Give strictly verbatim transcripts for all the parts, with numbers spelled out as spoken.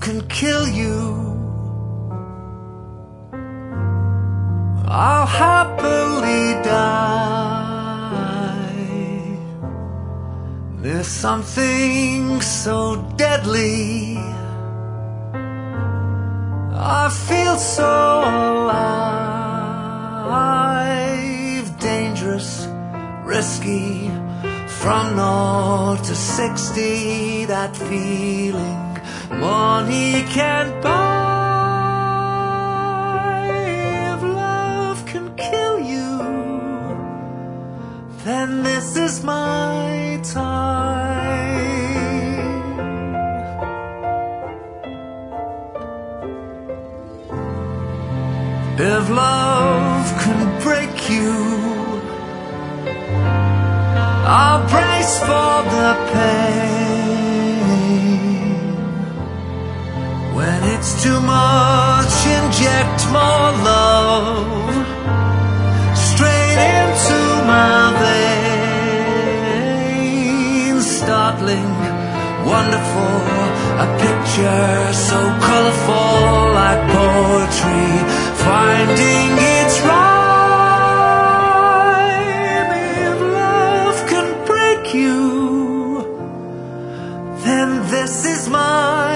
can kill you, I'll happily die. There's something so deadly, I feel so alive. Dangerous, risky, from naught to sixty, that feeling money can't buy. If love can kill you, then this is my time. If love can break you, I'll brace for the pain. When it's too much, inject more love straight into my veins. Startling, wonderful, a picture so colorful, like poetry finding its rhyme. If love can break you, then this is my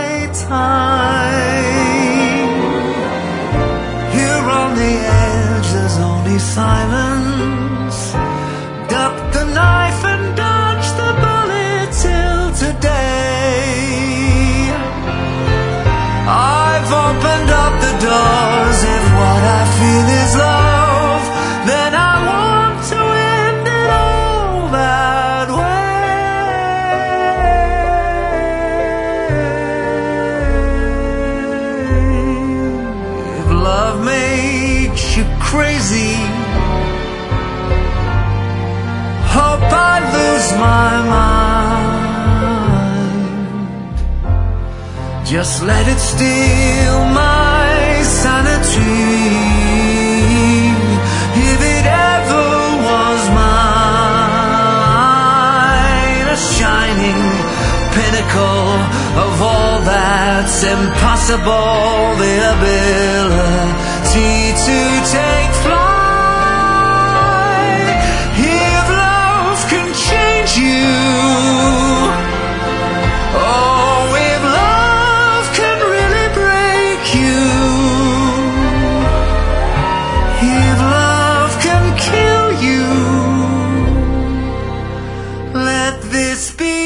time. Here on the edge, there's only silence. Duck the knife and dodge the bullet till today. I've opened up the doors. If what I feel is love, then I want to end it all that way. If love makes you crazy, hope I lose my mind. Just let it steal my sanity. If it ever was mine, a shining pinnacle of all that's impossible, the ability to take flight. If love can change you, oh, if love can really break you, if love can kill you, let this be